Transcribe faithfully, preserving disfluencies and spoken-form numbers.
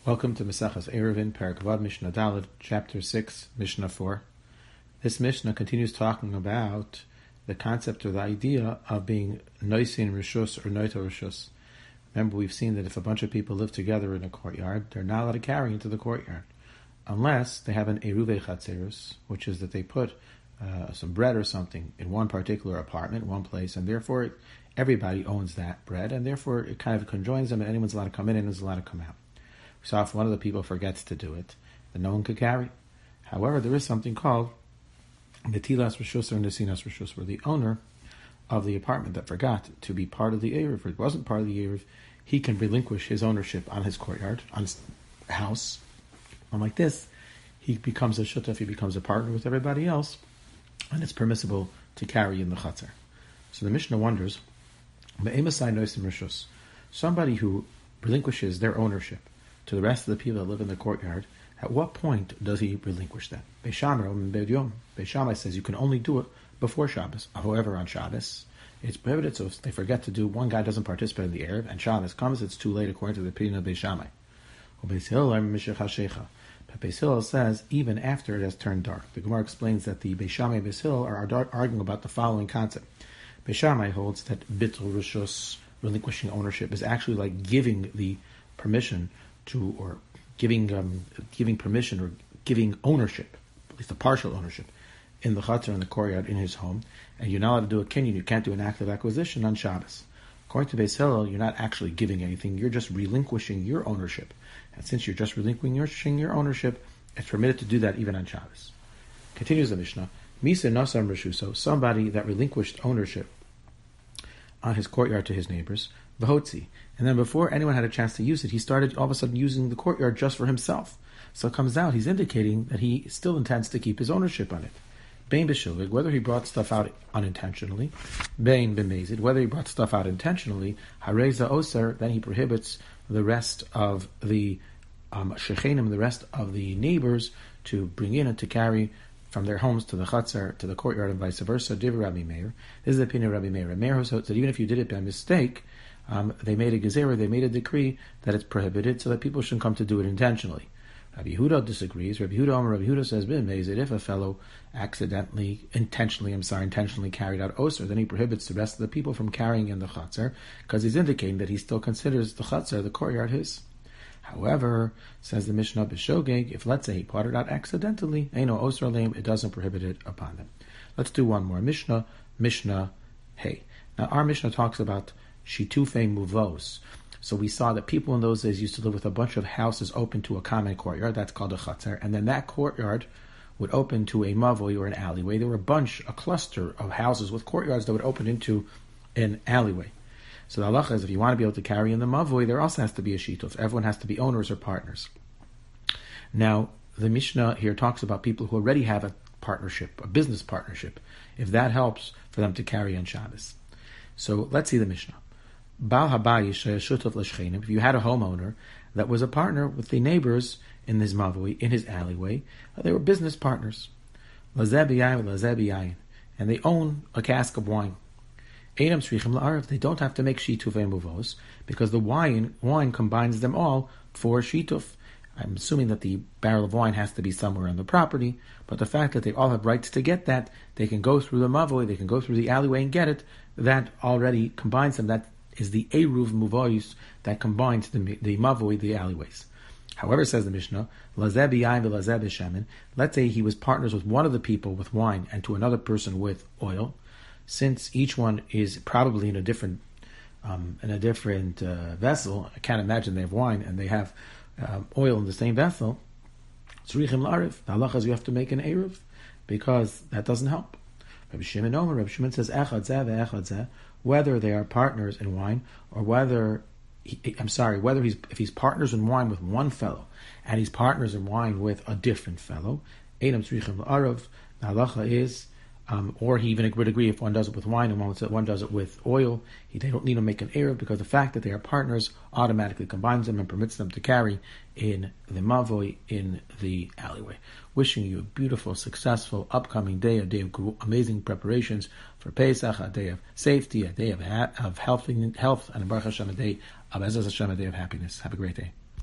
Welcome to Mesachas Eruvin, Perek Vav, Mishnah Daled, Chapter six, Mishnah four. This Mishnah continues talking about the concept or the idea of being Noisin Rishus or Noito Rishus. Remember, we've seen that if a bunch of people live together in a courtyard, they're not allowed to carry into the courtyard, unless they have an Eruve Chatzerus, which is that they put uh, some bread or something in one particular apartment, one place, and therefore everybody owns that bread, and therefore it kind of conjoins them, and anyone's allowed to come in and anyone's allowed to come out. So if one of the people forgets to do it, then no one could carry. However, there is something called Netilas Rishus or Nesinas Rishus, where the owner of the apartment that forgot to be part of the Eruv, or it wasn't part of the Eruv, he can relinquish his ownership on his courtyard, on his house. And like this, he becomes a shutaf, he becomes a partner with everybody else, and it's permissible to carry in the chatzar. So the Mishnah wonders, somebody who relinquishes their ownership to the rest of the people that live in the courtyard, at what point does he relinquish that? Beis Shammai says you can only do it before Shabbos. However, on Shabbos, it's prohibited, so if they forget to do, one guy doesn't participate in the Erev, and Shabbos comes, it's too late according to the opinion of Beis Shammai. Beis Hillel says, even after it has turned dark. The Gemara explains that the Beis Shammai and Beis Hillel are arguing about the following concept. Beis Shammai holds that Bittul Rishus, relinquishing ownership, is actually like giving the permission to, or giving um, giving permission or giving ownership, at least a partial ownership, in the chatzar, in the courtyard, in his home, and you're not allowed to do a kinyan, you can't do an active acquisition on Shabbos. According to Beis Hillel, you're not actually giving anything, you're just relinquishing your ownership. And since you're just relinquishing your ownership, it's permitted to do that even on Shabbos. Continues the Mishnah, Misa Nasam Rishuso, somebody that relinquished ownership on his courtyard to his neighbors, Vahotzi. And then before anyone had a chance to use it, he started all of a sudden using the courtyard just for himself. So it comes out, he's indicating that he still intends to keep his ownership on it. Bein b'shilvig, whether he brought stuff out unintentionally, bein b'mezid, whether he brought stuff out intentionally, hareza oser, then he prohibits the rest of the um, shechenim, the rest of the neighbors, to bring in and to carry from their homes to the chatzar, to the courtyard, and vice versa. Div Rabbi Meir. This is the opinion of Rabbi Meir. Rabbi Meir said that even if you did it by mistake, um, they made a gezerah, they made a decree that it's prohibited, so that people shouldn't come to do it intentionally. Rabbi Yehuda disagrees. Rabbi Yehuda, Rabbi Yehuda says, "B'mezid, if a fellow accidentally, intentionally, I'm sorry, intentionally carried out osir, then he prohibits the rest of the people from carrying in the chatzar, because he's indicating that he still considers the chatzar, the courtyard, his." However, says the Mishnah B'shogeg, if let's say he brought it out accidentally, Eino osir aleim, it doesn't prohibit it upon them. Let's do one more. Mishnah, Mishnah, hey. Now our Mishnah talks about shitufei muvos. So we saw that people in those days used to live with a bunch of houses open to a common courtyard. That's called a chatzar. And then that courtyard would open to a mavoi or an alleyway. There were a bunch, a cluster of houses with courtyards that would open into an alleyway. So the halacha is if you want to be able to carry in the mavoi, there also has to be a shituf. Everyone has to be owners or partners. Now, the Mishnah here talks about people who already have a partnership, a business partnership, if that helps for them to carry on Shabbos. So let's see the Mishnah. Baal habayis shutuf l'shchenim. If you had a homeowner that was a partner with the neighbors in his mavoi, in his alleyway, they were business partners. Lazeh b'yayin, lazeh b'yayin, and they own a cask of wine. Einam tzrichim la'arav. They don't have to make shitufei muvos because the wine wine combines them all for shituf. I'm assuming that the barrel of wine has to be somewhere on the property, but the fact that they all have rights to get that, they can go through the mavoi, they can go through the alleyway and get it. That already combines them. That is the eruv muvois that combines the the mavoi, the alleyways. However, says the Mishnah, lazeh b'yayin v'lazeh b'shemen. Let's say he was partners with one of the people with wine and to another person with oil. Since each one is probably in a different um, in a different uh, vessel, I can't imagine they have wine and they have uh, oil in the same vessel. Tzrichim la'ariv. The halacha is you have to make an eruv because that doesn't help. Rabbi Shimon Omer, Rabbi Shimon says echad zeh ve'echad zeh. Whether they are partners in wine, or whether he, I'm sorry, whether he's if he's partners in wine with one fellow and he's partners in wine with a different fellow, Einam tzrichim la'arav. The halacha is, um, or he even would agree if one does it with wine and one, one does it with oil, he, they don't need to make an eruv because the fact that they are partners automatically combines them and permits them to carry in the mavoi, in the alleyway. Wishing you a beautiful, successful, upcoming day, a day of amazing preparations for Pesach, a day of safety, a day of, ha- of health, health, and a Baruch Hashem, a day of Ezras Hashem, a day of happiness. Have a great day.